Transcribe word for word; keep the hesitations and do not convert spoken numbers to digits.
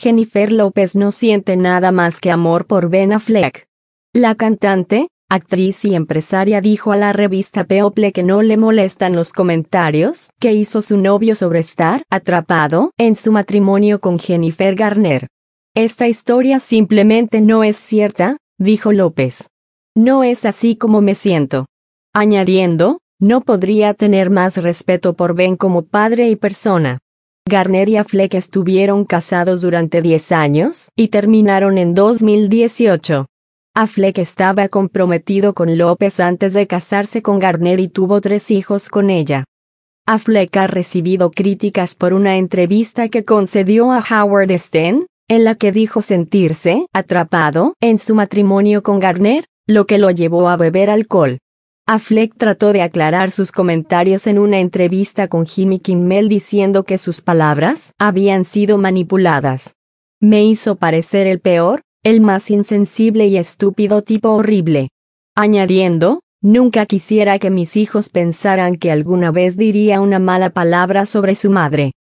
Jennifer López no siente nada más que amor por Ben Affleck. La cantante, actriz y empresaria dijo a la revista People que no le molestan los comentarios que hizo su novio sobre estar atrapado en su matrimonio con Jennifer Garner. Esta historia simplemente no es cierta, dijo López. No es así como me siento. Añadiendo, no podría tener más respeto por Ben como padre y persona. Garner y Affleck estuvieron casados durante diez años y terminaron en dos mil dieciocho. Affleck estaba comprometido con López antes de casarse con Garner y tuvo tres hijos con ella. Affleck ha recibido críticas por una entrevista que concedió a Howard Stern, en la que dijo sentirse atrapado en su matrimonio con Garner, lo que lo llevó a beber alcohol. Affleck trató de aclarar sus comentarios en una entrevista con Jimmy Kimmel diciendo que sus palabras habían sido manipuladas. Me hizo parecer el peor, el más insensible y estúpido tipo horrible. Añadiendo, nunca quisiera que mis hijos pensaran que alguna vez diría una mala palabra sobre su madre.